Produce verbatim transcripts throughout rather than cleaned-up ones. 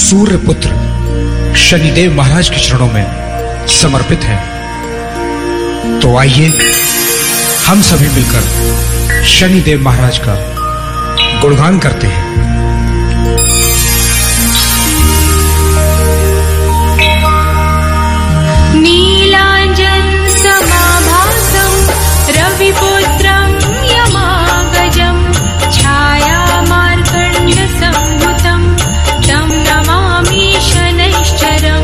सूर्य पुत्र शनिदेव महाराज के चरणों में समर्पित है। तो आइए हम सभी मिलकर शनिदेव महाराज का गुणगान करते हैं। नीलांजन समाभासं रविपुत्रं यमागजं छाया मार्कण्ड संभुतं तं नमामि शनैश्चरम्।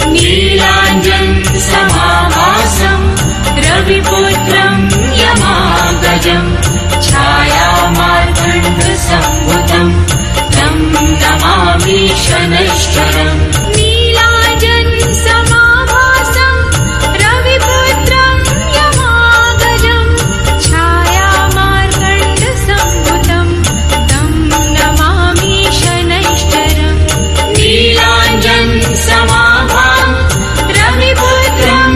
नीलांजन समाभासं रविपुत्रं यमागजं छाया मार्कण्ड संभुतं तं नमामि शनैश्चरम्। नीलांजन समाभासं रविपुत्रं यमागजं छाया मार्कण्ड संभुतं तं नमामि शनैश्चरम्। नीलांजन समाभासं रविपुत्रं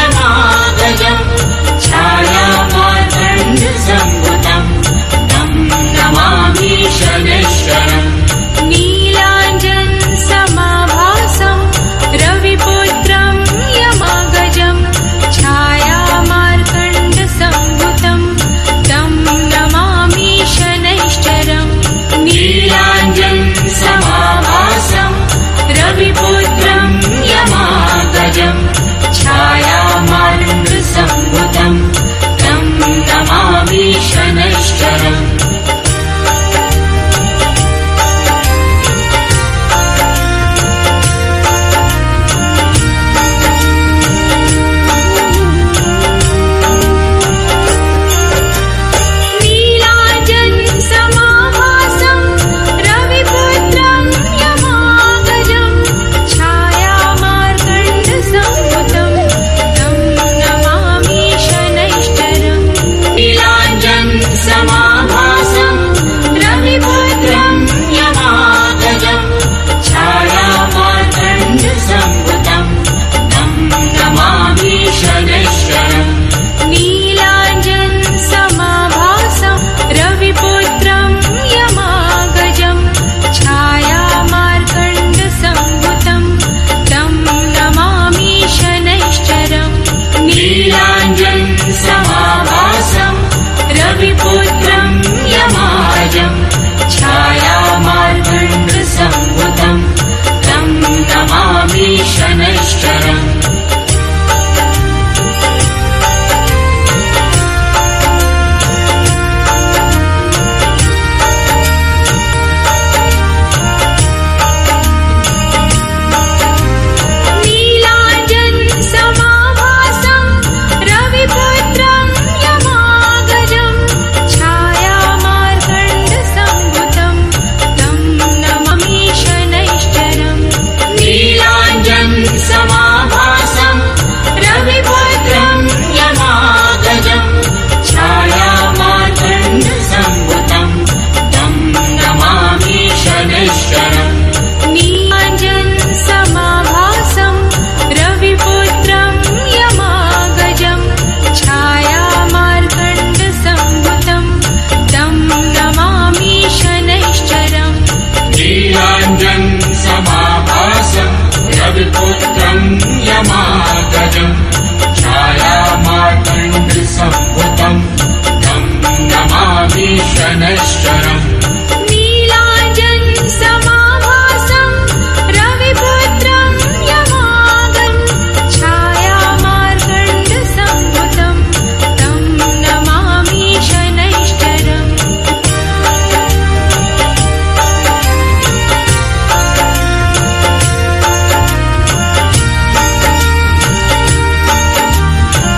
यमागजं छाया मार्कण्ड संभुतं तं नमामि शनैश्चरम्। नीलांजन समाभासं रविपुत्रं यमागजं छाया मार्कण्ड संभुतं तं नमामि शनैश्चरम्। नीलांजन समाभासं रविपुत्रं यमागजं छाया मार्कण्ड संभुतं तं Namami शनैश्चरम्।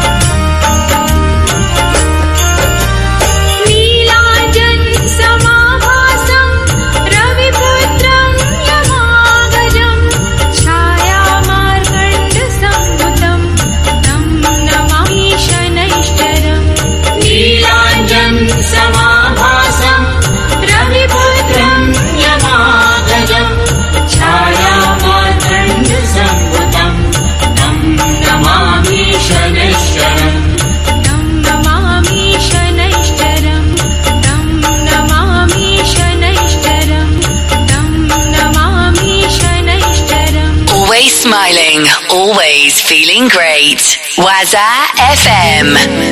Sama smiling, always feeling great. Waza F M.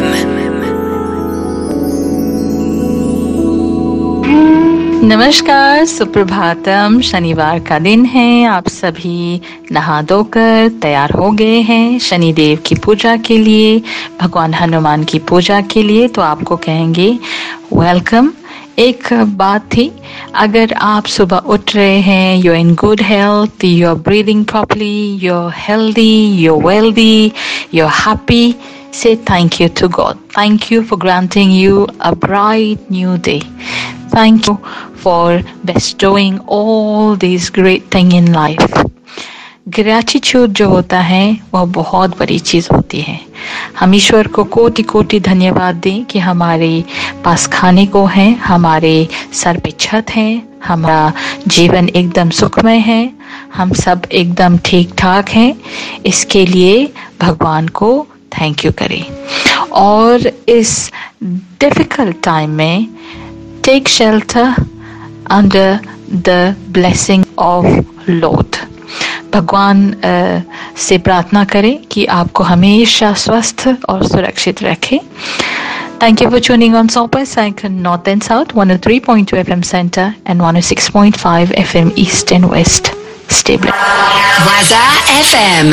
नमस्कार, सुप्रभातम। शनिवार का दिन है। आप सभी नहा धोकर तैयार हो गए हैं शनिदेव की पूजा के लिए, भगवान हनुमान की पूजा के लिए। तो आपको कहेंगे वेलकम। एक बात थी, अगर आप सुबह उठ रहे हैं, you in good health, you are breathing properly, you are healthy, you are wealthy, you are happy, say thank you to God. Thank you for granting you a bright new day. Thank you for bestowing all these great things in life. Gratitude जो होता है वह बहुत बड़ी चीज होती है। हम ईश्वर को कोटि कोटि धन्यवाद दें कि हमारे पास खाने को है, हमारे सर पे छत है, हमारा जीवन एकदम सुखमय है, हम सब एकदम ठीक ठाक हैं। इसके लिए भगवान को थैंक यू करें। और इस डिफिकल्ट टाइम में take shelter under the blessing of lord. भगवान से प्रार्थना करें कि आपको हमेशा स्वस्थ और सुरक्षित रखे। Thank you for tuning on Super Cycle North and South one oh three point two F M Center and one oh six point five F M East and West. Stay blessed. Waza F M.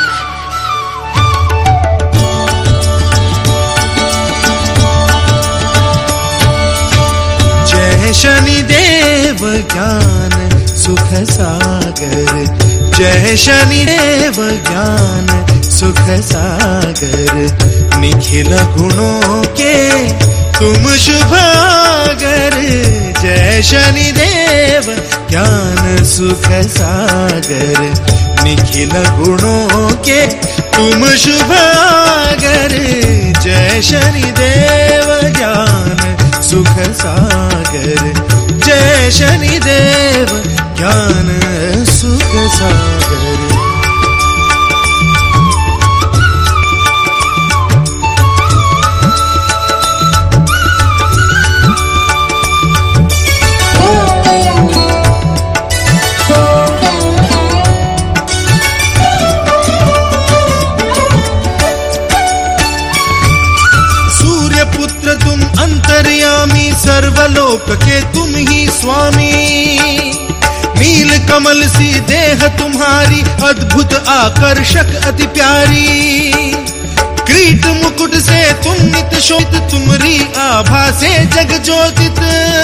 जय शनिदेव ज्ञान सुख सागर, जय शनिदेव ज्ञान सुख सागर, निखिल गुणों के तुम शुभागर। जय शनिदेव ज्ञान सुख सागर, निखिल गुणों के तुम शुभागर। जय शनिदेव ज्ञान सुख सागर, जय शनिदेव ज्ञान सुख सागर। अंतर्यामी सर्वलोक के तुम ही स्वामी, नील कमल सी देह तुम्हारी अद्भुत आकर्षक अति प्यारी। क्रीट मुकुट से तुम नित शोभित, तुम्हारी आभा से जग ज्योतित।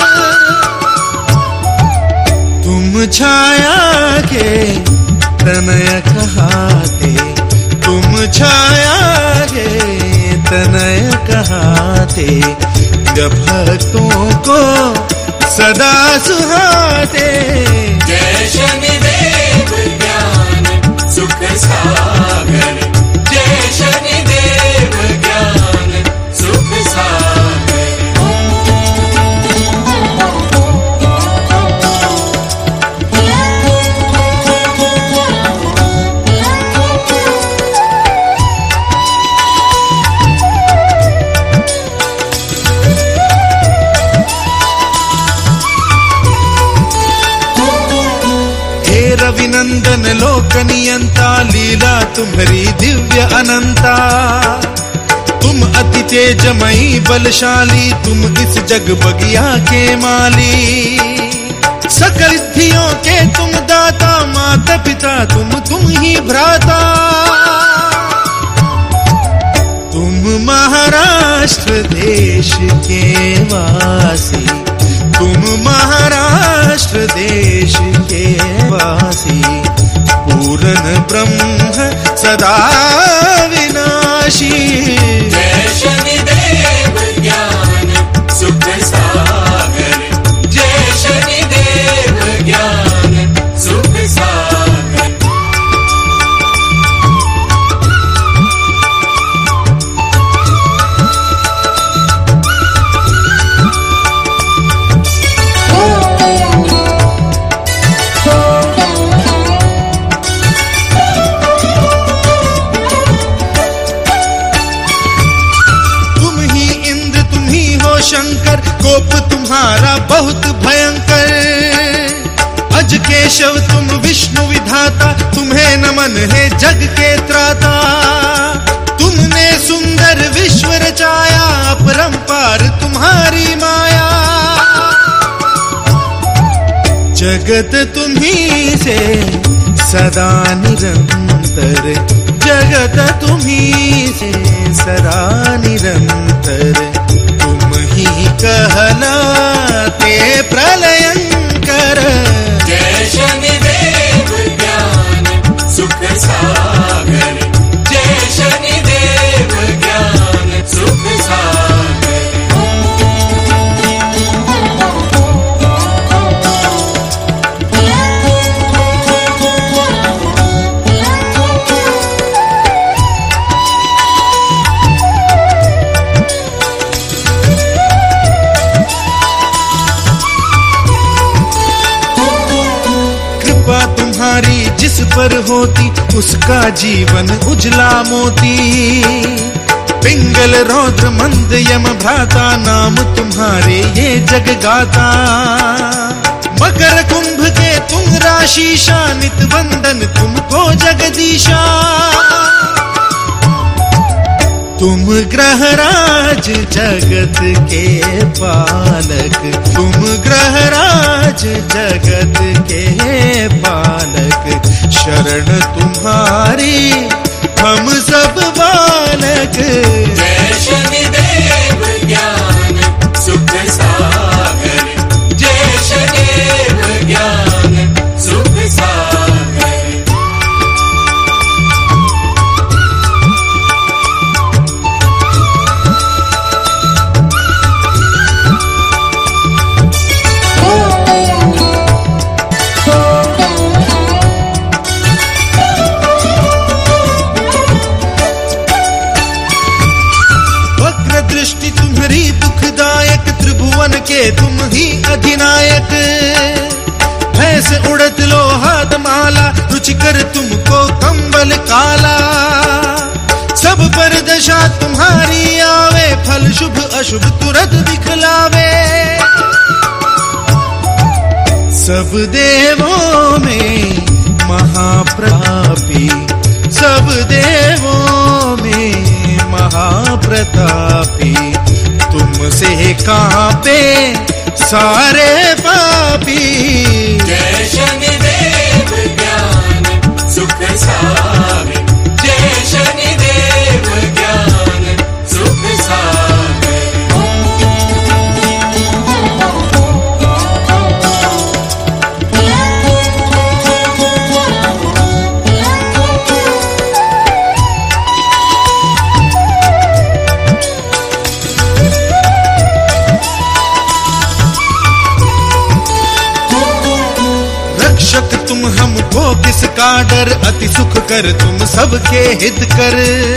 तुम छाया के तनय कहाते, तुम छाया के तनय कहाते, भक्तों को सदा सुहाते। जय शनिदेव ज्ञान सुख सागर, जय शनिदेव ज्ञान सुख सागर। रविनंदन लोक नियंता, लीला तुम्हारी दिव्य अनंता। तुम अति तेजमयी बलशाली, तुम इस जग बगिया के माली। सकल सिद्धियों के तुम दाता, माता पिता तुम तुम ही भ्राता। तुम महाराष्ट्र देश के वासी, तुम महाराष्ट्र देश के वासी। पूर्ण ब्रह्म सदा विनाशी। जय शनिदेव ज्ञान सुख सागर, जय शनिदेव ज्ञान सुख सागर। केशव तुम विष्णु विधाता, तुम्हें नमन है जग के त्राता। तुमने सुंदर विश्व रचाया, अपरंपार तुम्हारी माया। जगत तुम्ही से सदा निरंतर, जगत तुम्ही से सदा निरंतर। तुम ही कहलाते प्रलयंकर। जय शनिदेव ज्ञान सुख सागर, जय शनिदेव ज्ञान सुख सागर। जिस पर होती उसका जीवन उजला मोती। पिंगल रौद्र मंद यम भ्राता, नाम तुम्हारे ये जग गाता। मकर कुंभ के तुम राशीशा, नित वंदन तुमको जगदीशा। तुम ग्रहराज जगत के पालक, तुम ग्रहराज जगत के पालक। शरण तुम्हारी हम सब बालक। जय शनिदेव ज्ञान सुख सागर, जय शनिदेव ज्ञान सुख सागर। दृष्टि तुम्हारी दुखदायक, त्रिभुवन के तुम ही अधिनायक। भैंस उड़त लोहाद माला, रुचिकर तुमको कंबल काला। सब पर दशा तुम्हारी आवे, फल शुभ अशुभ तुरंत दिखलावे। सब देवों में महाप्रतापी, सब देवों में महाप्रतापी। तुमसे कांपे सारे पापी। जय शनिदेव ज्ञान सुख सागर, जय शनिदेव ज्ञान सुख सागर। रक्षक तुम हमको किसका डर, अति सुख कर तुम सबके हित कर।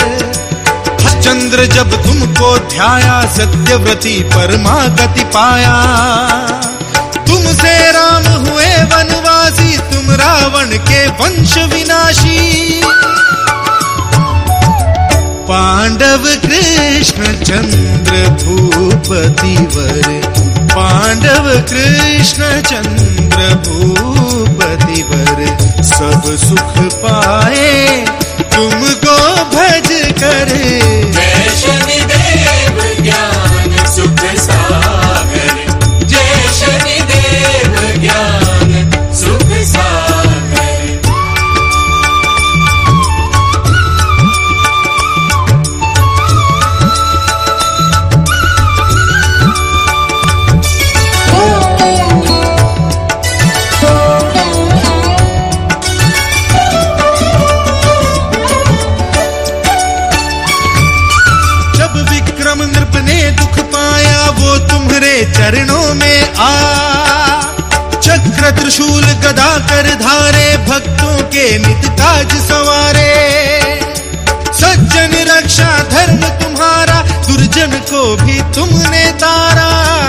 चंद्र जब तुमको ध्याया, सत्यव्रती परमागति पाया। तुमसे राम हुए वनवासी, तुम रावण के वंश विनाशी। पांडव कृष्ण चंद्र भूपति वर, पांडव कृष्ण चंद्र भूपति वर। सब सुख पाए तुमको भज कर। जय शनिदेव ज्ञान सुख सागर, जय शनिदेव ज्ञान सुख सागर। चरणों में आ, चक्र त्रिशूल गदा कर धारे, भक्तों के नित काज सवारे। सज्जन रक्षा धर्म तुम्हारा, दुर्जन को भी तुमने तारा।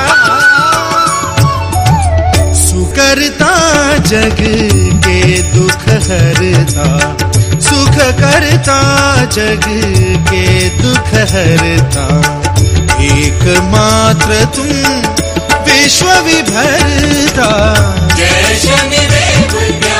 सुकरता जग के दुख हरता, सुख करता जग के दुख हरता। एकमात्र तुम विश्व विभरता। जय शनिदेव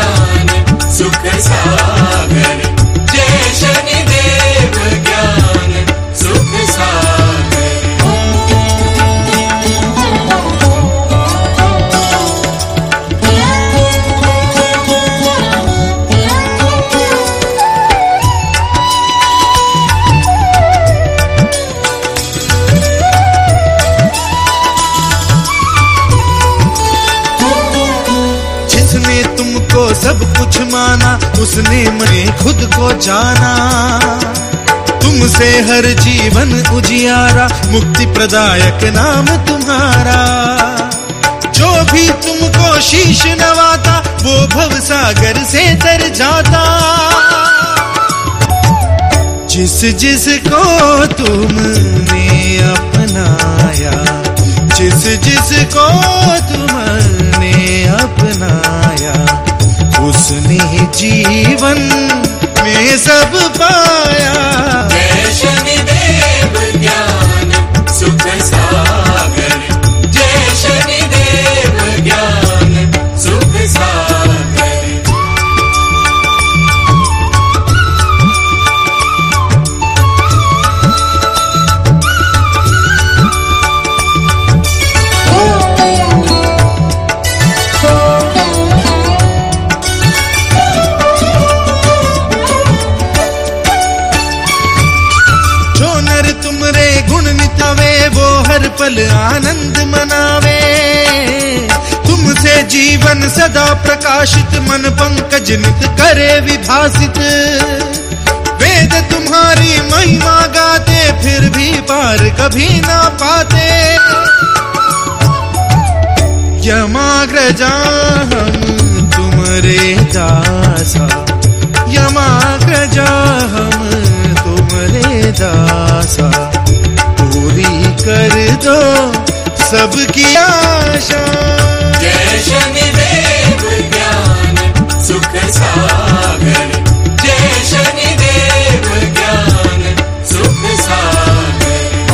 को सब कुछ माना, उसने मैं खुद को जाना। तुमसे हर जीवन उजियारा, मुक्ति प्रदायक नाम तुम्हारा। जो भी तुमको शीश नवाता, वो भव सागर से तर जाता। जिस जिसको तुमने अपनाया, जिस जिसको तुमने अपनाया, उसने जीवन में सब पाया। जय शनिदेव ज्ञान सुख सागर, जय शनिदेव ज्ञान सुख सागर। पल आनंद मनावे, तुमसे जीवन सदा प्रकाशित, मन पंकज नित करे विभासित। वेद तुम्हारी महिमा गाते, फिर भी पार कभी ना पाते। यमाग्रजा हम तुम्हारे दासा, यमाग्रजा हम तुम्हारे दासा। पूरी कर दो सबकी आशा। जय शनिदेव ज्ञान सुख सागर, जय शनिदेव ज्ञान सुख सागर।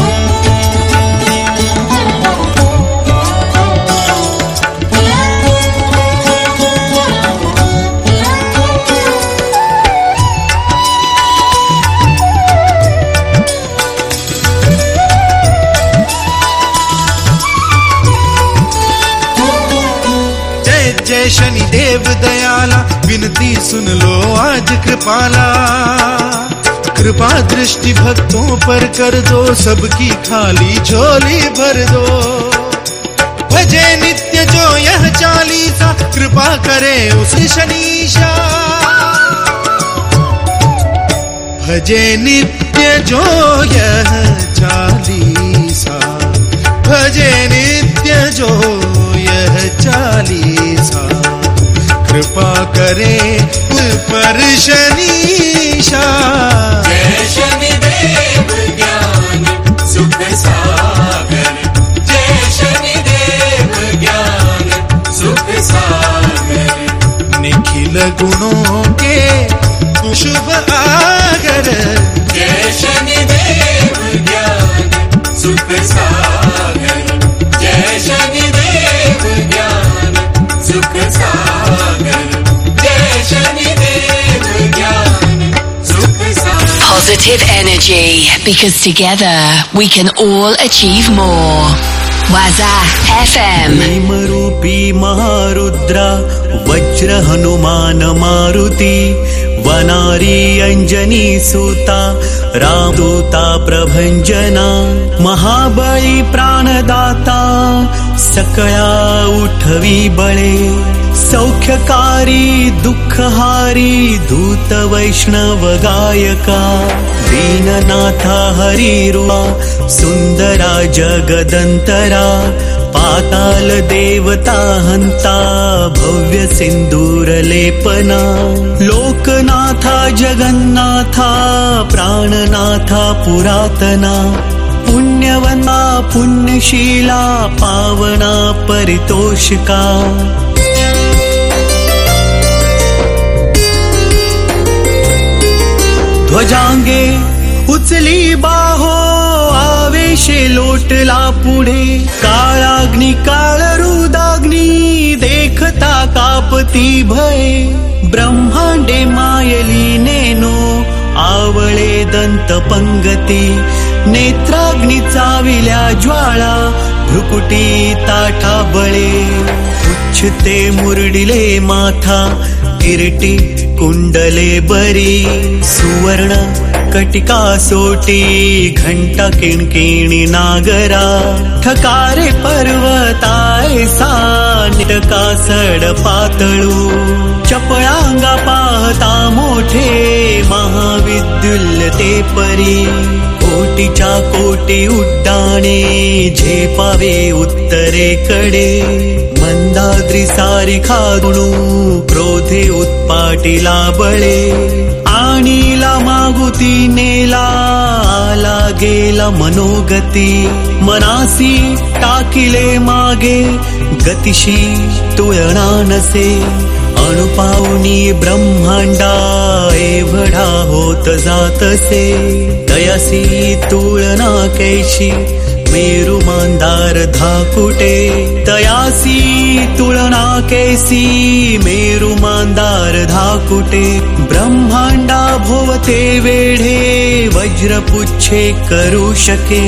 जय शनिदेव दयाला, विनती सुन लो आज कृपाला। कृपा दृष्टि भक्तों पर कर दो, सबकी खाली झोली भर दो। भजे नित्य जो यह चालीसा, कृपा करे उस शनीशा। भजे नित्य जो यह चालीसा, भजे नित्य जो यह चालीसा। कृपा करे उस पर शनीशा। जय शनिदेव ज्ञान सुख सागर, जय शनिदेव ज्ञान सुख सागर। निखिल गुणों के तू शुभ आगर, जय शनिदेव ज्ञान सुख सागर, जय शनिदेव ज्ञान सुख सागर, जय शनिदेव ज्ञान सुख सागर। Positive energy, because together we can all achieve more. Waza F M. Bhim रूपी महारुद्रा, वज्र हनुमान मारुति, वनारी अंजनी सूता, रामदूता प्रभंजना। महाबळी प्राणदाता, सकळा उठवी बळे। सौख्यकारी दुःखहारी, दूत वैष्णव गायका। दीननाथा हरिरूपा, सुंदरा जगदंतरा। पाताल देवता हंता, भव्य सिंदूर लेपना। लोकनाथा जगन्नाथा, प्राणनाथा पुरातना। पुण्यवना पुण्यशीला, पावना परितोषिका। ध्वजांगे उचली बाहो, आवेशे लोटला पुढे। काळाग्नी काळ रुदाग्नी, देखता कापती भये। ब्रह्मांडे मायली नेनो, आवळे दंत पंगती। नेत्राग्नी चाविल्या ज्वाळा, भ्रुकुटी ताठा बळे। उच्छते मुरडिले माथा, किरीटी कुंडले बरी। सुवर्ण कटिका सोटी घंटा किणकिणी नागरा ठकारे पर्वताय सानिटका सड पातळू चपळांगा पाहता मोठे महाविद्युल्य ते परी कोटीच्या कोटी उड्डाणे झेपावे उत्तरेकडे मंदाद्री सारी खादुणू क्रोधे उत्पाटीला बळे आणीला मागुती नेला आला गेला मनोगती मनासी टाकिले मागे गतिशी तुळना नसे अणुपावनी ब्रह्मांडा एवढा होत जातसे तयासी तुळना कैशी मेरू मांदार धाकुटे तयासी तुळना कैसी मेरू मांदार धाकुटे ब्रह्मांडा भोवते वेढे वज्रपुच्छे करू शके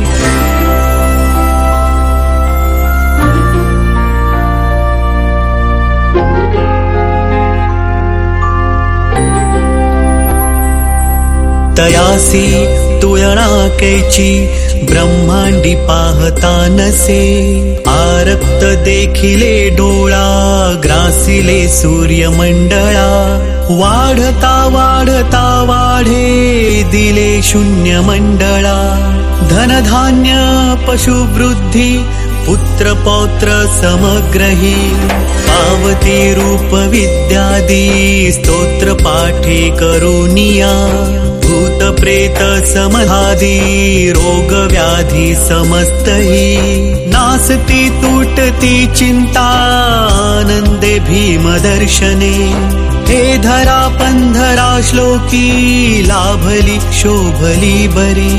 तयासी तुळना कैची ब्रह्मांडी पाहता नसे आरक्त देखिले डोळा ग्रासिले सूर्यमंडळा वाढता वाढता वाढे दिले शून्य मंडळा धनधान्य पशुवृद्धी पुत्र पौत्र समग्रही पावती रूप विद्यादी स्तोत्र पाठे करुनिया भूत प्रेत समधादी रोग व्याधी समस्तही नासती तुटती चिंता आनंदे भीम दर्शने हे धरा पंधरा श्लोकी लाभली शोभली बरी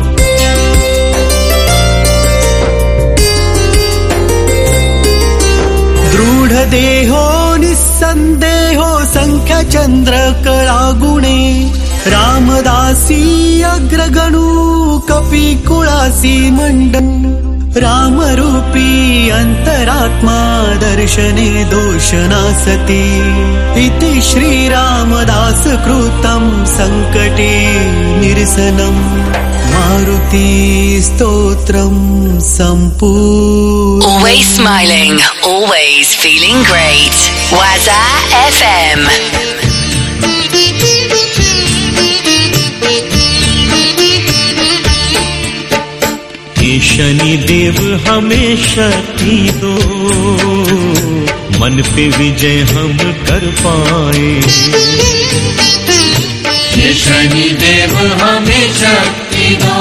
दृढ देहो निसंदेहो संख्या चंद्र कळा गुणे रामदासी अग्रगणू कपी कुळासी मंडन रामरूपी अंतरात्मा दर्शने दोष नासती इति श्री रामदास कृतं संकटे निरसनम मारुती स्तोत्रम संपूर्ण Always smiling, always feeling great. Waza F M. Shani Dev हमें शक्ति दो मन पे विजय हम कर पाए ये शनि देव हमें शक्ति दो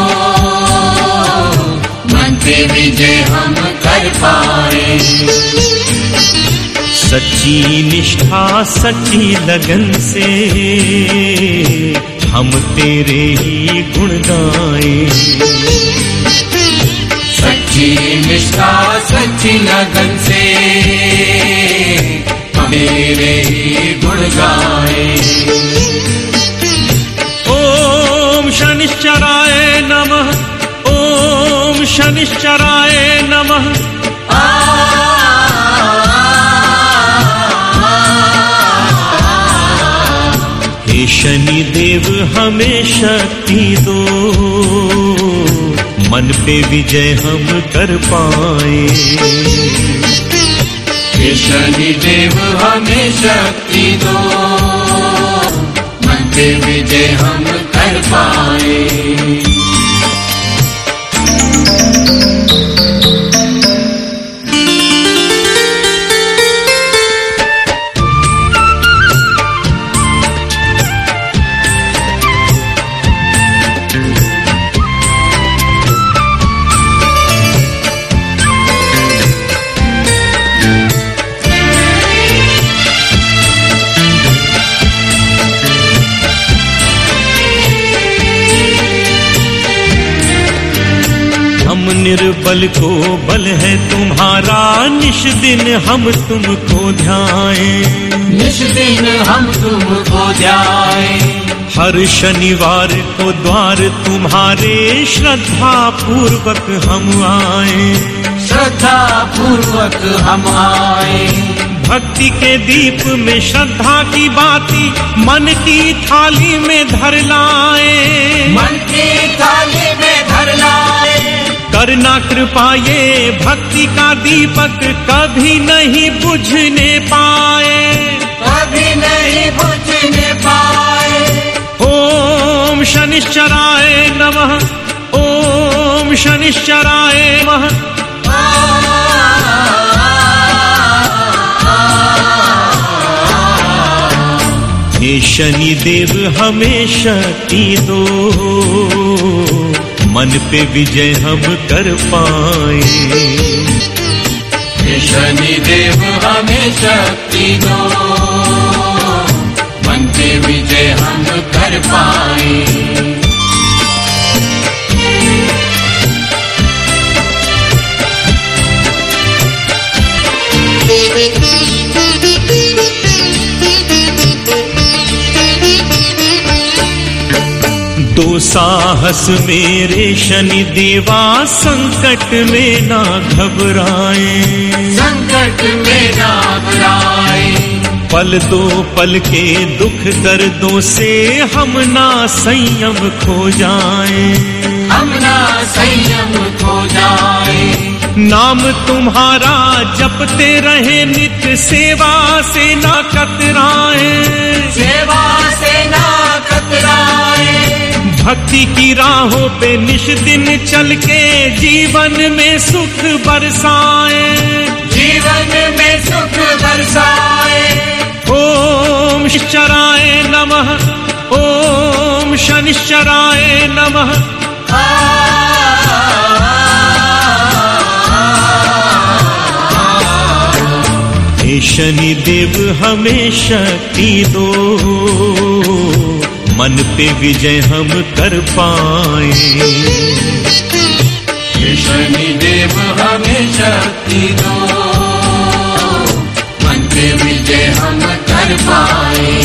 मन पे विजय हम कर पाए सच्ची निष्ठा सच्ची लगन से हम तेरे ही गुण गाएं सच्ची निष्ठा सच्ची लगन से मेरे ही गुण गाए ओम शनिश्चराय नमः ओम शनिश्चराय नमः हे शनि देव हमें शक्ति दो मन पे विजय हम कर पाए हे शनि देव हमें शक्ति दो मन पे विजय हम कर पाए निर्बल को बल है तुम्हारा निश दिन हम तुमको ध्याएं निश दिन हम तुमको ध्याएं हर शनिवार को द्वार तुम्हारे श्रद्धा पूर्वक हम आए श्रद्धा पूर्वक हम आए। भक्ति के दीप में श्रद्धा की बाती मन की थाली में धर लाए, मन की थाली में धर लाए। करना कृपा ये भक्ति का दीपक कभी नहीं बुझने पाए, कभी नहीं बुझने पाए। ओम शनिश्चराय नमः, ओम शनिश्चराय नमः। हे शनि देव हमें शक्ति दो, मन पे विजय हम कर पाए। हे शनि देव हमें शक्ति दो, मन पे विजय हम कर पाए। दो साहस मेरे शनि देवा, संकट में ना घबराए, संकट में ना घबराए। पल दो पल के दुख दर्दों से हम ना संयम खो जाए, हम ना संयम खो जाए। नाम तुम्हारा जपते रहे नित्य, सेवा से ना कतराए, सेवा से ना कतराए। भक्ति की राहों पे निश दिन चल के जीवन में सुख बरसाए, जीवन में सुख बरसाए। ओम शनिश्चराय नमः, ओम शनिश्चराय नमः। हे शनि देव हमें शक्ति दो, मन पे विजय हम कर पाए। हे शनि देव हमें शक्ति दो, मन पे विजय हम कर पाए।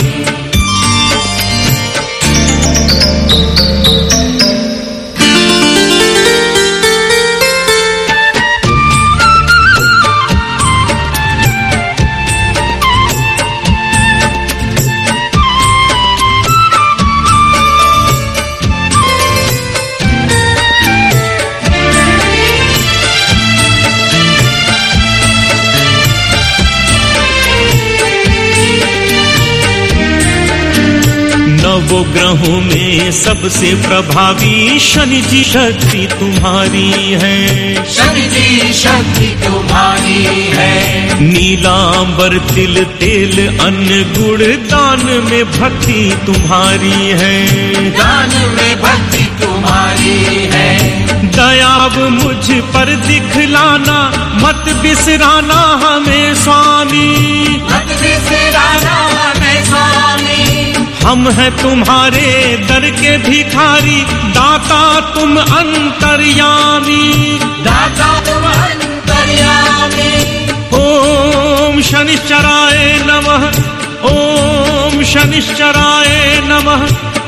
नवो ग्रहों में सबसे प्रभावी शनि जी शक्ति तुम्हारी है, शनि जी शक्ति तुम्हारी है। नीलांबर तिल तेल अन्न गुड़ दान में भक्ति तुम्हारी है, दान में भक्ति तुम्हारी है। दयाब मुझ पर दिखलाना, मत बिसराना हमें स्वामी, मत बिसराना हमें स्वामी। हम हैं तुम्हारे दर के भिखारी, दाता तुम अंतर्यामी, दाता तुम अंतर्यामी। ओम शनिश्चराय नमः, ओम शनिश्चराय नमः।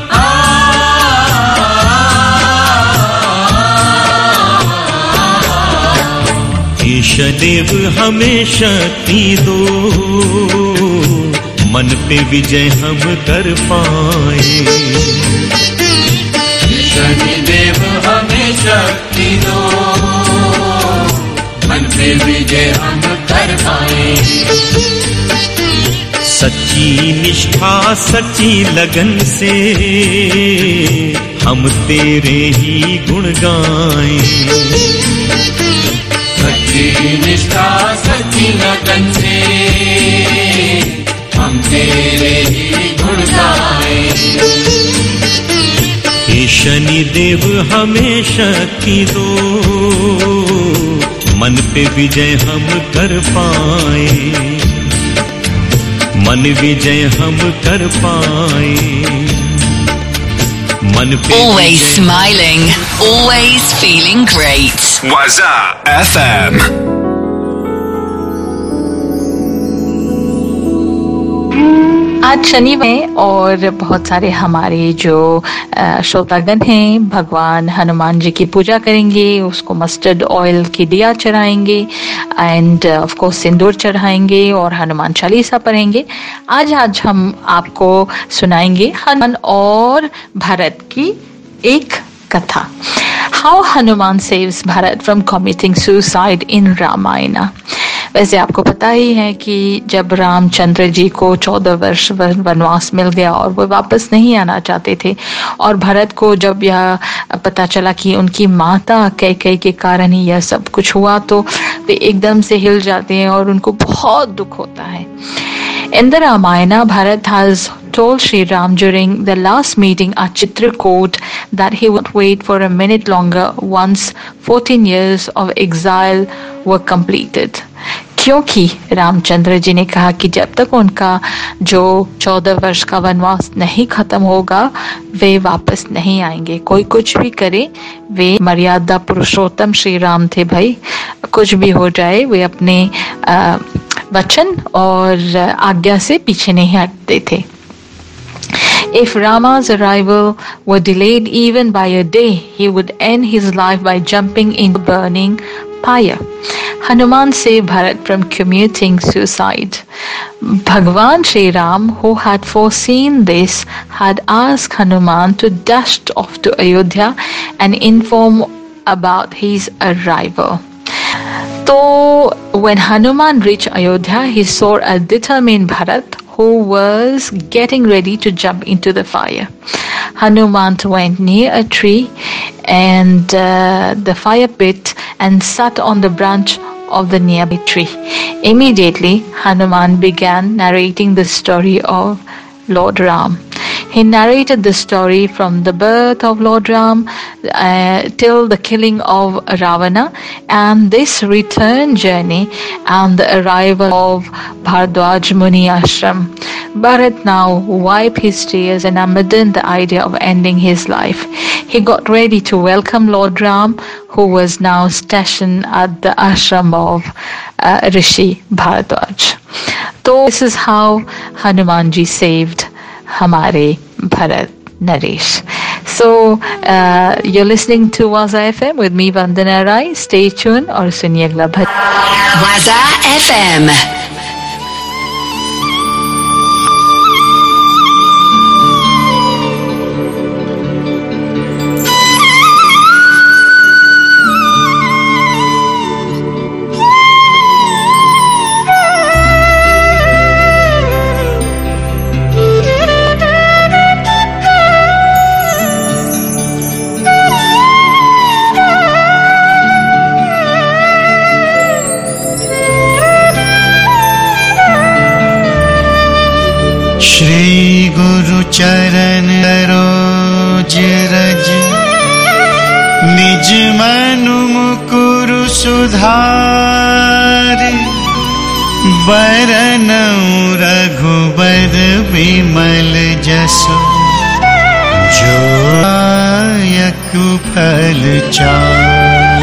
ईशदेव हमें शक्ति दो, मन पे विजय हम कर पाए। शनि देव हमें शक्ति दो, मन पे विजय हम कर पाए। सच्ची निष्ठा सच्ची लगन से हम तेरे ही गुण गाएं। सच्ची निष्ठा सच्ची लगन से हम तेरे ही गुण गाएं। हे शनि देव हमें शक्ति दो, मन पे विजय हम कर पाए, मन विजय हम कर पाए, मन पे Always smiling, always feeling great. Waza F M. आज शनिवार है और बहुत सारे हमारे जो श्रोतागण हैं भगवान हनुमान जी की पूजा करेंगे, उसको मस्टर्ड ऑयल की दिया चढ़ाएंगे एंड ऑफ कोर्स सिंदूर चढ़ाएंगे और हनुमान चालीसा पढ़ेंगे। आज आज हम आपको सुनाएंगे हनुमान और भारत की एक कथा। How Hanuman saves Bharat from committing suicide in Ramayana। वैसे आपको पता ही है कि जब रामचंद्र जी को चौदह वर्ष वनवास मिल गया और वो वापस नहीं आना चाहते थे और भरत को जब यह पता चला कि उनकी माता कैकेयी के कारण ही यह सब कुछ हुआ तो वे एकदम से हिल जाते हैं और उनको बहुत दुख होता है। In the Ramayana, Bharat has told Sri Ram during the last meeting at Chitrakoot that he would wait for a minute longer once fourteen years of exile were completed. क्योंकि रामचंद्र जी ने कहा कि जब तक उनका जो चौदह वर्ष का वनवास नहीं खत्म होगा वे वापस नहीं आएंगे। कोई कुछ भी करे, वे मर्यादा पुरुषोत्तम श्री राम थे भाई, कुछ भी हो जाए वे अपने आ, वचन और आज्ञा से पीछे नहीं हटते थे। If Rama's arrival were delayed even by a day, he would end his life by jumping into burning fire. Hanuman saved Bharat from committing suicide. Bhagwan Shri Ram, who had foreseen this, had asked Hanuman to dash off to Ayodhya and inform about his arrival. So, when Hanuman reached Ayodhya, he saw a determined Bharat who was getting ready to jump into the fire. Hanuman went near a tree and uh, the fire pit and sat on the branch of the nearby tree. Immediately, Hanuman began narrating the story of Lord Ram. He narrated the story from the birth of Lord Ram uh, till the killing of Ravana and this return journey and the arrival of Bhardwaj Muni Ashram. Bharat now wiped his tears and abandoned the idea of ending his life. He got ready to welcome Lord Ram, who was now stationed at the ashram of uh, Rishi Bhardwaj. So this is how Hanumanji saved Hamare Bharat Naresh. So uh, you're listening to Waza F M with me Vandana Rai. Stay tuned और सुनिए अगला भजन। Waza F M। Shri गुरु चरण रोज रज निज मनु मुकुरु सुधार बरनउँ रघुबर विमल जसु जो दायकु फल चार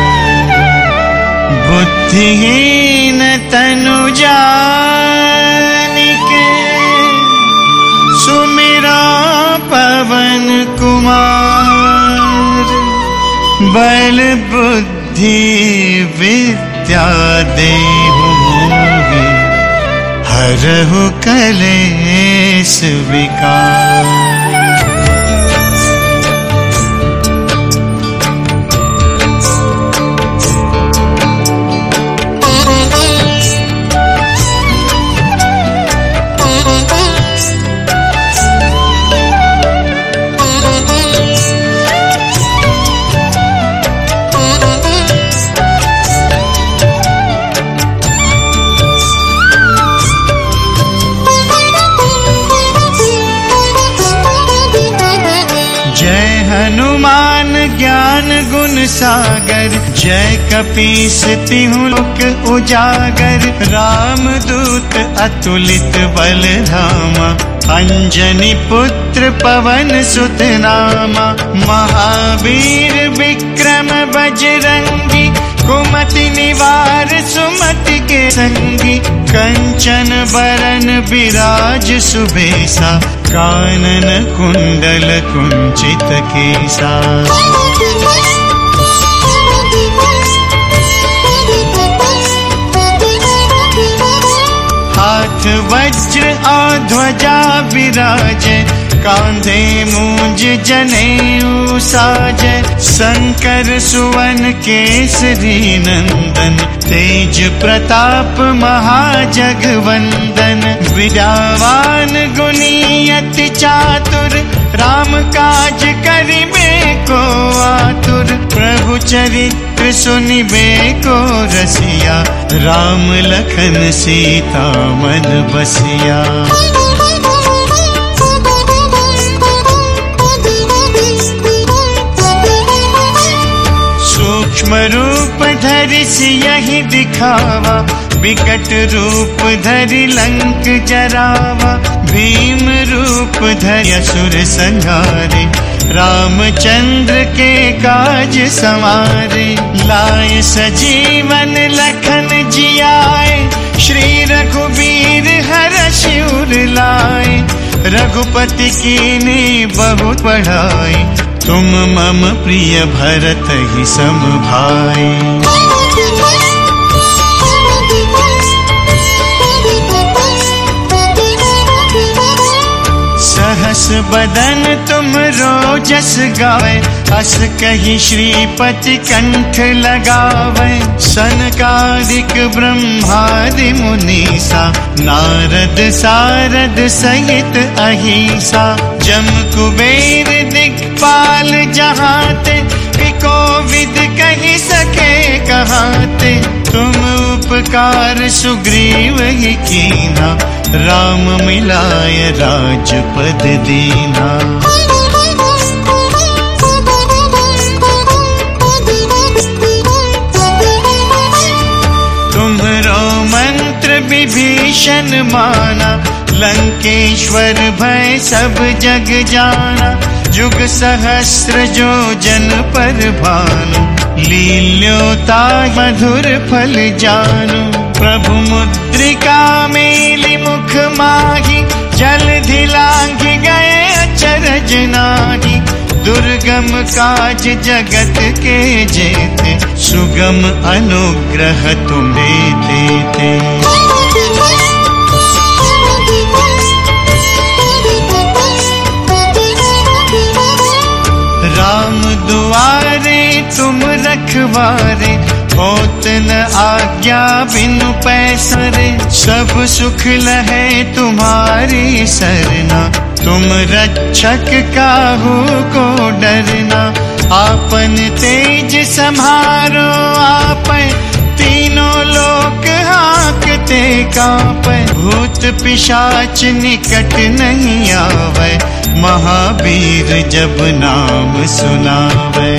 बुद्धिहीन तनु जानिके सुमिरा पवन कुमार बल बुद्धि विद्या देहु मोहि हरहु कलेश विकार। सागर जय कपीस तिहु लोक उजागर रामदूत अतुलित बल धामा अंजनी पुत्र पवन सुत नामा महावीर विक्रम बजरंगी कुमति निवार सुमति के संगी, कंचन बरन बिराज सुबेसा, कानन कुंडल कुंचित केसा। हाथ वज्र और ध्वजा विराजे, कांधे मूंज जनेऊ साजे, शंकर सुवन केसरी नंदन, तेज प्रताप महाजगवंदन। विद्यावान गुणी अति चातुर, राम काज करिबे को आतुर। प्रभु चरित्र सुनिबे को रसिया, राम लखन सीता मन बसिया। सूक्ष्म रूप धरि सियहि दिखावा, विकट रूप धरि लंक जरावा। भीम रूप धरि असुर संहारे, रामचंद्र के काज संवारे। लाए सजीवन लखन जियाए, श्री रघुबीर हरषि उर लाए। रघुपति कीन्ही बहुत बढ़ाई, तुम मम प्रिय भरत ही सम भाई। सहस बदन तुम रोजस गावे, अस कही श्रीपति कंठ लगावे। सनकादिक ब्रह्मादि मुनीसा, नारद सारद सहित अहिसा। जम कुबेर दिक्पाल जहाते, कोविद कही सके कहाते। तुम उपकार सुग्रीव ही कीना, राम मिलाय राजपद दीना। तुम्हरो मंत्र विभीषण माना, लंकेश्वर भय सब जग जाना। जुग सहस्र जो जन पर भानु, लील्योता मधुर फल जानु। प्रभु मुद्रिका मेलि मुख माही, जलधि लांघि गए अचरज नाही। दुर्गम काज जगत के जेते, सुगम अनुग्रह तुम्हें देते। राम दुआरे तुम रखवारे, होत न आज्ञा बिनु पैसरे। सब सुख लहे तुम्हारी सरना, तुम रक्षक काहू को डरना। आपन तेज सम्हारो आपै, तीनों लोक हांकते कांपै। भूत पिशाच निकट नहीं आवे, महावीर जब नाम सुनावे।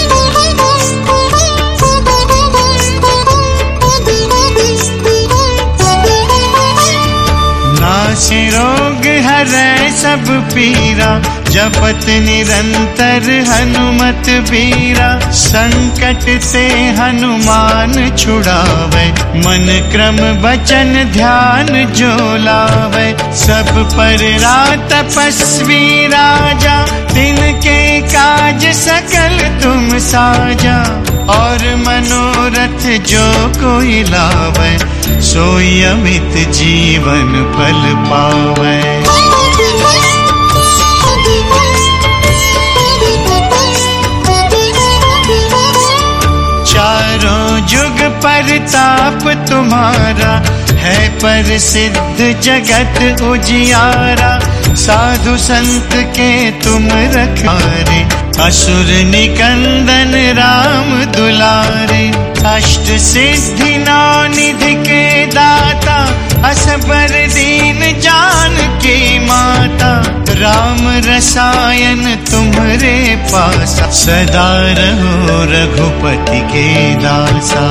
नासे रोग हरै सब पीरा, जपत निरंतर हनुमत बीरा। संकट से हनुमान छुड़ावे, मन क्रम वचन ध्यान जो लावे। सब पर रात तपस्वी राजा, तिनके काज सकल तुम साजा। और मनोरथ जो कोई लावे, सोई अमित जीवन फल पावे। चारों जुग परताप तुम्हारा, है प्रसिद्ध जगत उजियारा। साधु संत के तुम रखवारे, असुर निकंदन राम दुलारे। अष्ट सिद्धि नौ निधि के दाता, असबर दीन जानकी माता। राम रसायन तुम्हरे पासा, सदा रहो रघुपति के दासा।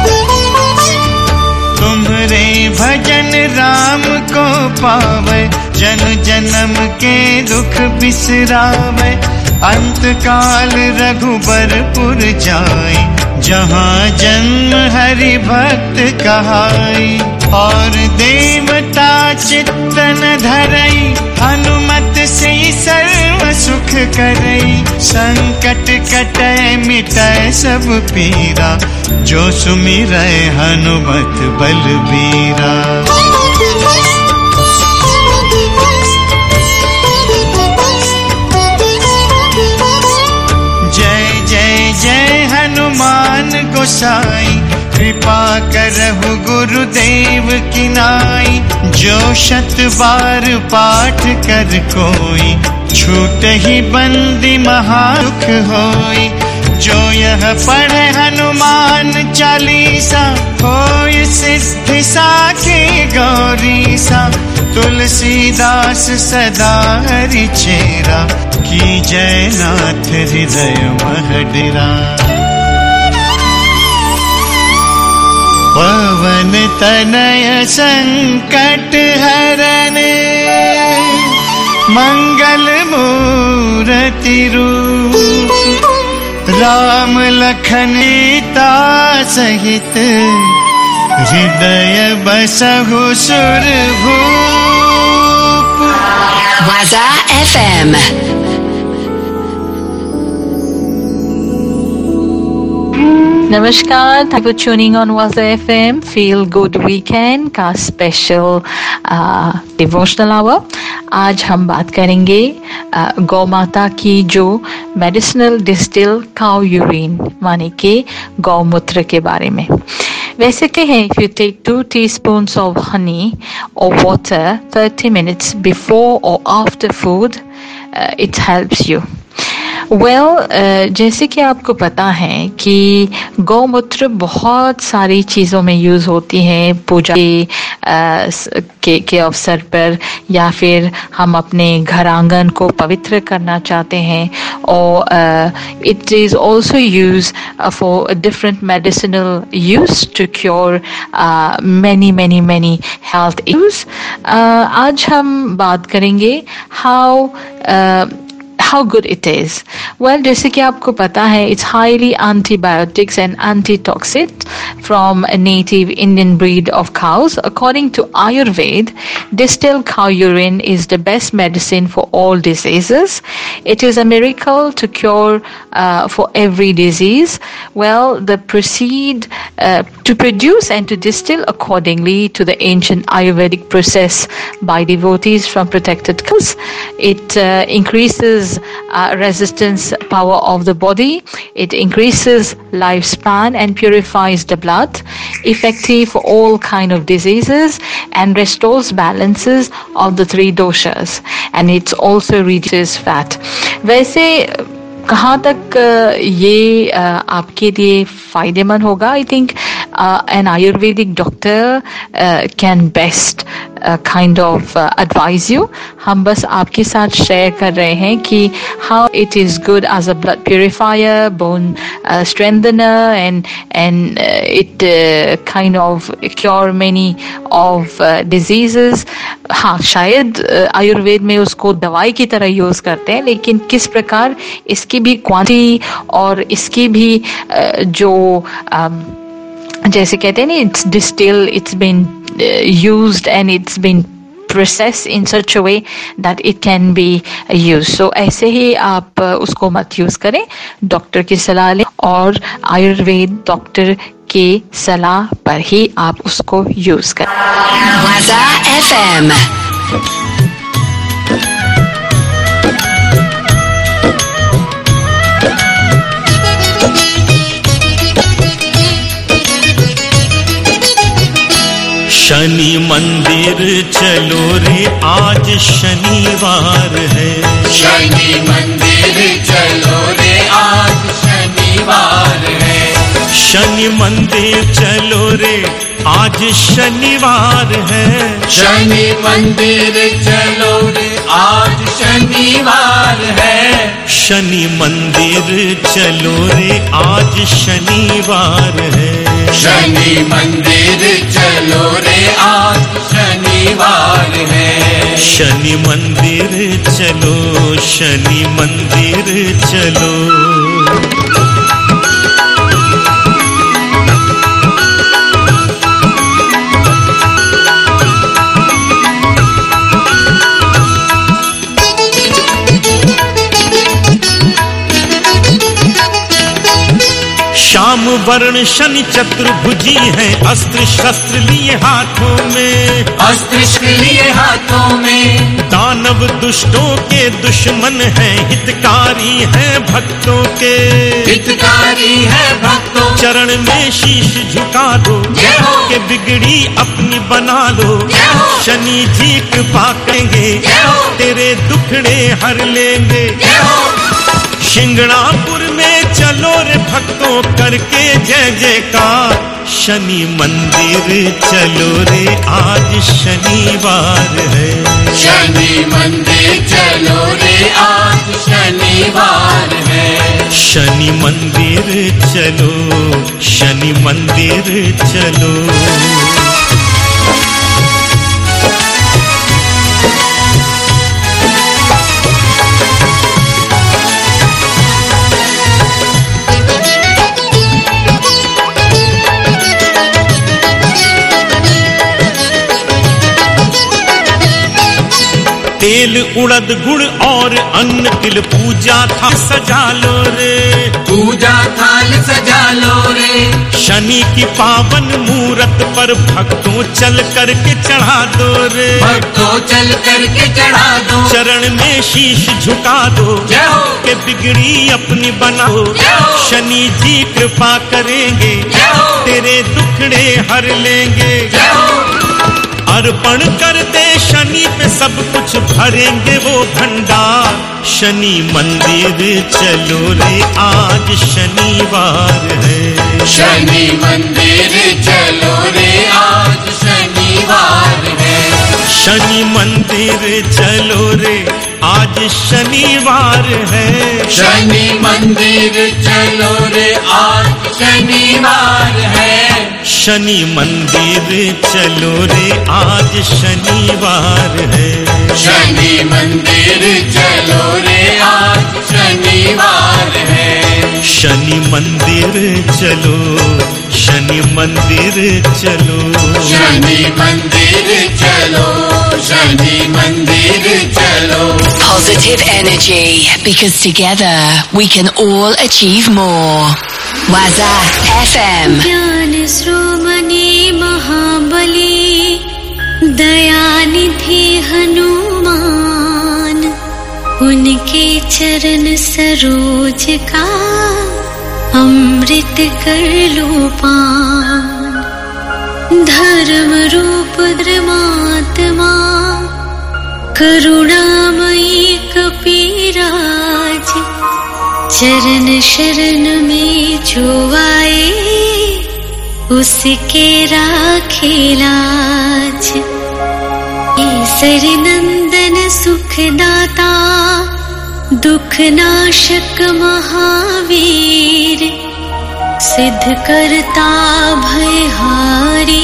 तुम्हरे भजन राम को पावे, जन जन्म के दुख बिसरावे, अंत काल रघुबरपुर जाई, जहाँ जन्म हरि भक्त कहाई। और देवता चित्तन धरई, हनुमत से सर्व सुख करई, संकट कटै मिटै सब पीरा, जो सुमिरै हनुमत बलबीरा। हनुमान गोसाई, कृपा करहु गुरुदेव की नाई, जो शत बार पाठ कर कोई, छूट ही बंदी महादुख होई। जो यह पढ़े हनुमान चालीसा, होय सिद्धि साखी गौरीसा। तुलसीदास सदा हरि चेरा, की जय नाथ हृदय महडेरा। पवन तनय संकट हरने, मंगल मूरति रूप, राम लखन सीता सहित, हृदय बसहु सुरभूप। Waza F M. नमस्कार, thank you for tuning on Waza F M Feel Good Weekend का स्पेशल डिवोशनल आवर। आज हम बात करेंगे गौ माता की जो मेडिसिनल डिस्टिल काउ यूरिन माने के गौमूत्र के बारे में। वैसे कहें, if you take two teaspoons of honey or water thirty minutes before or after food, uh, it helps you. Well well, uh, जैसे कि आपको पता है कि गौमूत्र बहुत सारी चीज़ों में यूज़ होती हैं, पूजा के, uh, के के अवसर पर, या फिर हम अपने घर आंगन को पवित्र करना चाहते हैं, और it is also use for different medicinal use to cure many many many health issues. आज हम बात करेंगे how How good it is. Well, जैसे कि आपको पता है, it's highly antibiotics and antitoxic from a native Indian breed of cows. According to Ayurveda, distilled cow urine is the best medicine for all diseases. It is a miracle to cure uh, for every disease. Well, the proceed uh, to produce and to distill accordingly to the ancient Ayurvedic process by devotees from protected cows. It uh, increases Uh, resistance power of the body. It increases lifespan and purifies the blood, effective for all kind of diseases, and restores balances of the three doshas, and it also reduces fat. वैसे कहाँ तक ये आपके लिए फायदेमंद होगा? I think an Ayurvedic doctor uh, can best uh, kind of uh, advise you. हम बस आपके साथ शेयर कर रहे हैं कि how it is good as a blood purifier, bone uh, strengthener, and and uh, it uh, kind of cure many of uh, diseases. हाँ, शायद आयुर्वेद में उसको दवाई की तरह यूज करते हैं, लेकिन किस प्रकार इसकी भी क्वांटिटी और इसकी भी uh, जो um, जैसे कहते हैं ना, it's distilled, it's been uh, used and it's been processed in such a way that it can be used. So ऐसे ही आप uh, उसको मत यूज करें, डॉक्टर की सलाह लें, और आयुर्वेद डॉक्टर के सलाह पर ही आप उसको यूज करें। Waza F M. शनि मंदिर चलो रे, आज शनिवार है। शनि मंदिर चलो रे, आज शनिवार है। शनि मंदिर चलो रे, आज शनिवार है। शनि मंदिर चलो रे, आज शनिवार है। शनि मंदिर चलो रे, आज शनिवार है। शनि मंदिर चलो रे, आज शनिवार है। शनि मंदिर चलो, शनि मंदिर चलो। श्याम वर्ण शनि चतुर्भुजी है, अस्त्र शस्त्र लिए हाथों में, अस्त्र शस्त्र लिए हाथों में। दानव दुष्टों के दुश्मन है, हितकारी है भक्तों के, हितकारी है भक्तों। चरण में शीश झुका दो, के बिगड़ी अपनी बना लो। शनि जी कृपा करेंगे, तेरे दुखड़े हर लेंगे। शिंगणापुर में चलो रे भक्तों, करके जय जयकार। शनि मंदिर चलो रे, आज शनिवार है। शनि मंदिर चलो रे, आज शनिवार है। शनि मंदिर चलो, शनि मंदिर चलो। तेल उड़द गुड़ और अन्न तिल पूजा थाल सजा लो रे, पूजा थाल सजा लो रे। शनि की पावन मूरत पर भक्तों चल करके चढ़ा दो रे, भक्तों चल करके चढ़ा दो। चरण में शीश झुका दो, के बिगड़ी अपनी बनाओ। शनि जी कृपा करेंगे, तेरे दुखड़े हर लेंगे। अर्पण कर दे शनि पे सब कुछ, भरेंगे वो भंडार। शनि मंदिर चलो रे, आज शनिवार है। शनि मंदिर चलो रे, आज शनिवार है। शनि मंदिर चलो रे, आज शनिवार है। शनि मंदिर चलो रे, आज शनिवार है। शनि मंदिर चलो रे, आज शनिवार है। शनि मंदिर चलो रे, आज शनिवार है। शनि मंदिर चलो, शनि मंदिर चलो। शनि मंदिर चलो, शनि मंदिर चलो। Positive energy, because together we can all achieve more. Waza F M. ज्ञान श्रोमणि महाबली, दयानिधि हनुमान, उनके चरण सरोज का अमृत कर लो पान। धर्म रूप धर्मात्मा, करुणामयी कपीराज, चरण शरण में जो आए, उसके राखे लाज। केसरी नंदन सुखदाता, दुख नाशक महावीर, सिद्ध करता भयहारी,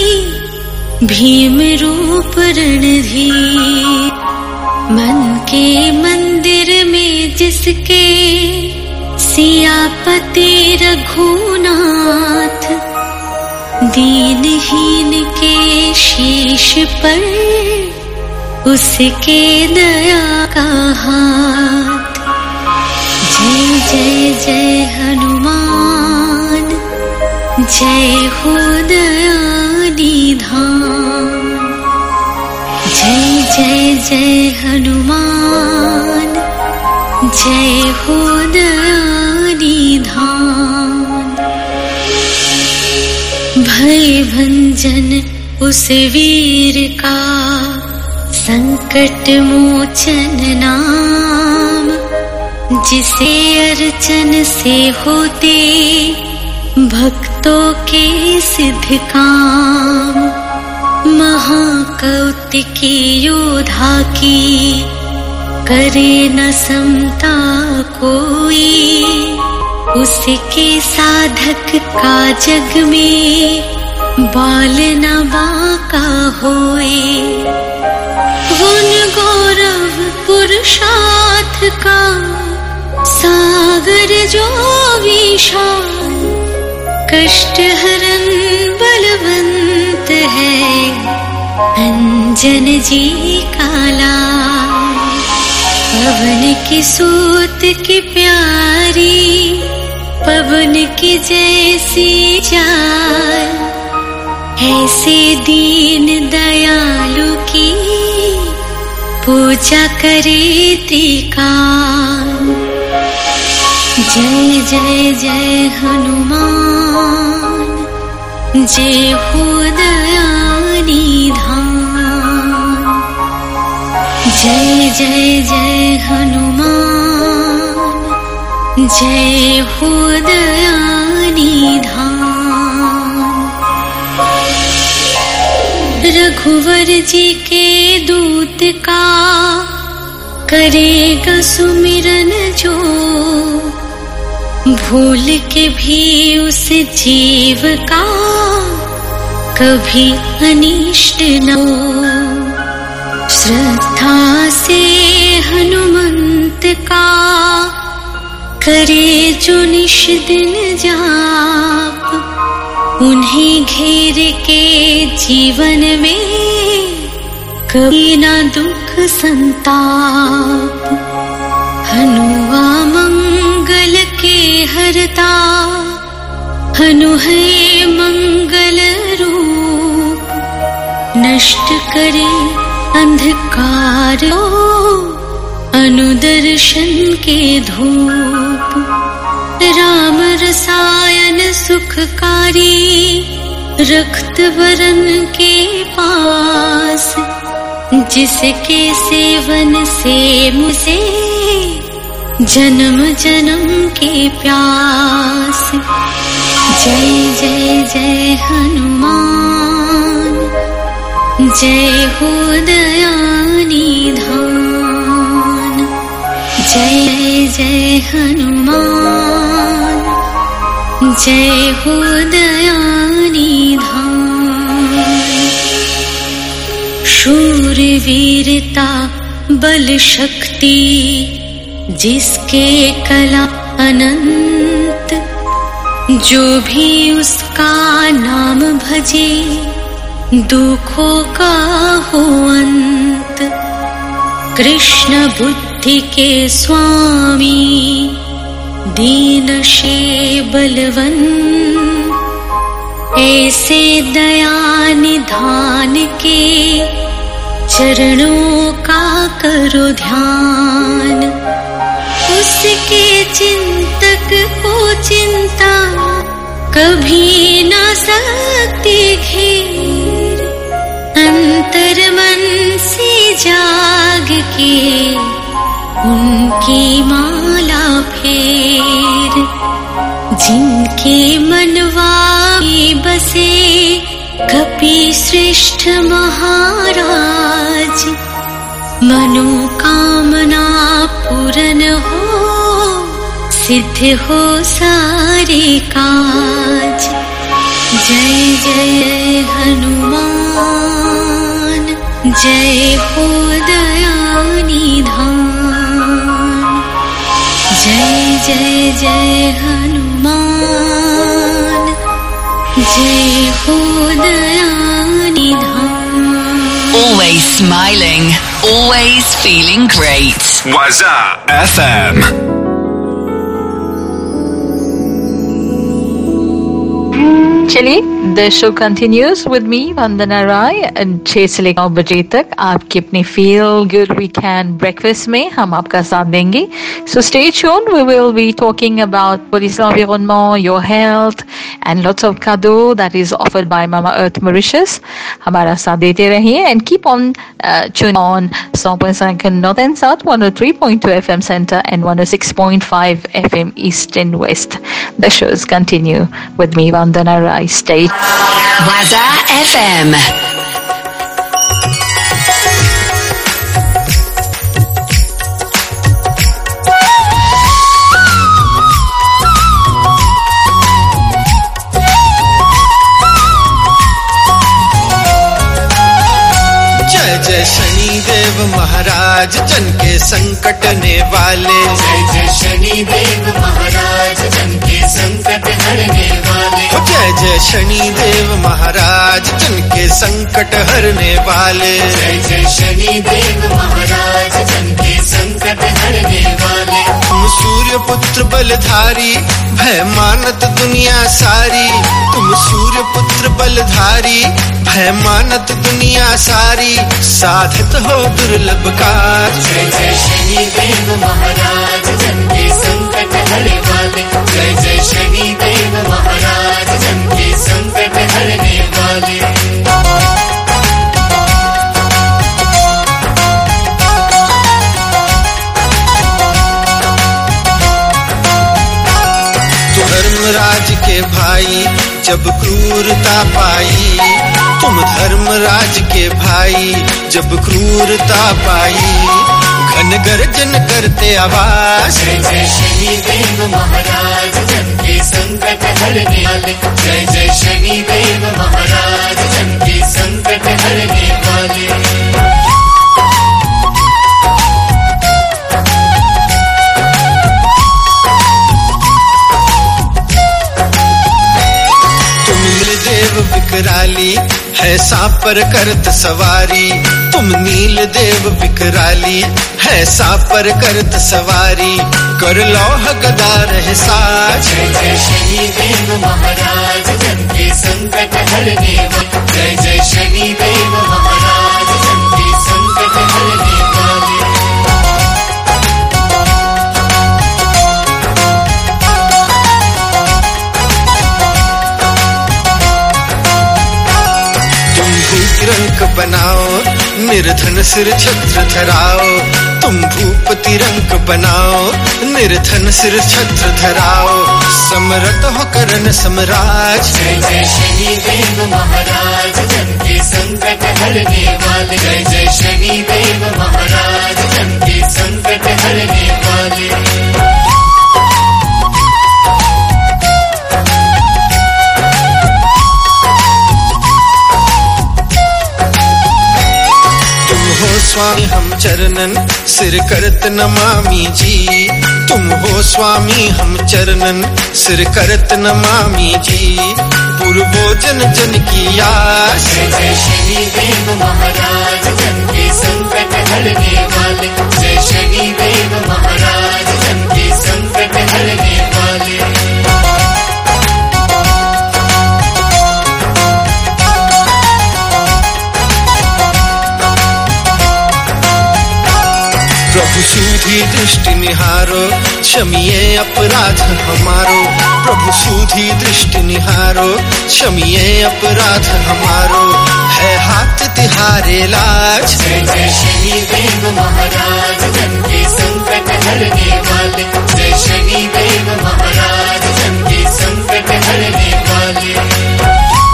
भीम रूप रणधीर। मन के मंदिर में जिसके, सियापति रघुनाथ, दीनहीन के शीश पर, उसके दया का हाथ। जय जय जय हनुमान, जय हो दयानिधि धाम। जय जय जय हनुमान, जय हो दयानिधि धाम। भय भंजन उस वीर का, संकट मोचन नाम, जिसे अर्चन से होते, भक्तों के सिद्ध काम। महाकौतिकी योधा की, करे न समता कोई, उसके साधक का जग में, बाल न बाका होए, गुण गौरव पुरुषार्थ का सागर जो विशाल, कष्ट हरन बलवंत है अंजन जी का लाल। पवन की सूत की प्यारी, पवन की जैसी चाल, ऐसे दीन दयालु की पूजा करे त्रिकाल। जय जय जय हनुमान, जय हो दया निधान। जय जय जय हनुमान, जय हो दया निधान। रघुवर जी के दूत का करेगा सुमिरन जो, भूल के भी उस जीव का कभी अनिष्ट न हो। श्रद्धा से हनुमंत का करे जो निश दिन जाप, उन्हें घेर के जीवन में कभी ना दुख संताप। हनुआ मंगल के हरता, हनु है मंगल रूप, नष्ट करे अंधकार अनुदर्शन के धूप। राम रसायन सुखकारी, रक्त वरन के पास, जिसके सेवन से मुझे जन्म जन्म के प्यास। जय जय जय हनुमान, जय हो दया निधान। जय जय हनुमान, जय हो दया निधान। शूर वीरता बल शक्ति, जिसके कला अनंत, जो भी उसका नाम भजे दुखों का हो अंत। कृष्ण बुद्धि के स्वामी, दीन शे बलवंत, ऐसे दया निधान के चरणों का करो ध्यान। उसके चिंतक को चिंता कभी ना सकती घेर, अंतर मन से जाग के उनकी माला फेर। जिनके मनवा में बसे कपि श्रेष्ठ महाराज, मनोकामना पूर्ण हो, सिद्ध हो सारे काज। जय जय हनुमान, जय हो दया निधान। जय जय जय हनुमान, जय हो दया निधान। Always smiling, always feeling great. Waza F M. चलिए, the show continues with me Vandana Rai. छह से लेकर नौ बजे तक आपकी अपनी फील गुड वीकेंड ब्रेकफास्ट में हम आपका साथ देंगे। So stay tuned, we will be talking about police environment, your health and lots of kado that is offered by Mama Earth Mauritius. हमारा साथ देते रहिए and keep on uh, tune on one hundred point seven North and South, one oh three point two F M Center and one oh six point five F M East and West. The shows continue with me Vandana Rai. Stay Waza F M. जय शनि देव महाराज जन के संकटने वाले। जय जय शनि देव महाराज जन के संकट हरने वाले। जय जय शनि देव महाराज जन के संकट हरने वाले। जय जय शनि देव महाराज जन के संकट हरने वाले। तुम सूर्य पुत्र बलधारी भय मानत दुनिया सारी। तुम सूर्य पुत्र बलधारी भय मानत दुनिया सारी। साधित हो दुर्लभ कार्य। जय जय शनि देव महाराज जन के संकट हरने वाले। जय जय शनि देव महाराज जन के संकट हरने वाले। धर्मराज के भाई जब क्रूरता पाई। तुम धर्मराज के भाई जब क्रूरता पाई। घन गर्जन करते आवाज। जय जय शनि देव महाराज जन के संकट हरने वाले। जय जय शनि देव महाराज जन के संकट हरने वाले। विकराली है सांप पर करत सवारी। तुम नील देव विकराली है सांप पर करत सवारी। कर लौह गदा रहे साज। जय जय शनि देव महाराज जन के संकट हरने वाले। जय जय शनि देव महाराज जन के संकट हरने वाले। रंक बनाओ निर्धन सिर छत्र धराओ। तुम भूपति रंक बनाओ निर्धन सिर छत्र धराओ। समरत हो करण समराज। जय जय शनि देव महाराज जन के संकट हरने वाले। जय जय शनि देव महाराज जन के संकट हरने वाले। स्वामी हम चरणन सिर करत नमामि जी। तुम हो स्वामी हम चरणन सिर करत नमामि जी। पूर्वोजन जन की आस। जय जय शनि देव महाराज जन के संकट हरने वाले। जय शनि देव महाराज जन के संकट हरने वाले। प्रभु सूधी दृष्टि निहारो क्षमिए अपराध हमारो। प्रभु सूधी दृष्टि निहारो क्षमिए अपराध हमारो। है हाथ तिहारे लाज। जय जय शनि देव महाराज जन के संकट हरने वाले। जय शनि देव महाराज जन के संकट हरने वाले।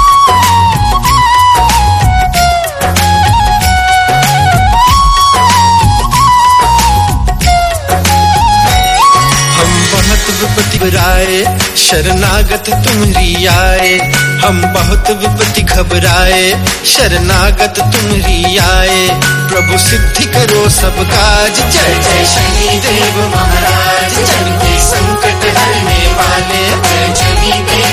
विपत्ति घबराए शरणागत तुम्हरी आए। हम बहुत विपत्ति घबराए शरणागत तुम्हरी आए। प्रभु सिद्धि करो सब काज। जय जय शनि देव महाराज जन के संकट हरने वाले। जय शनि देव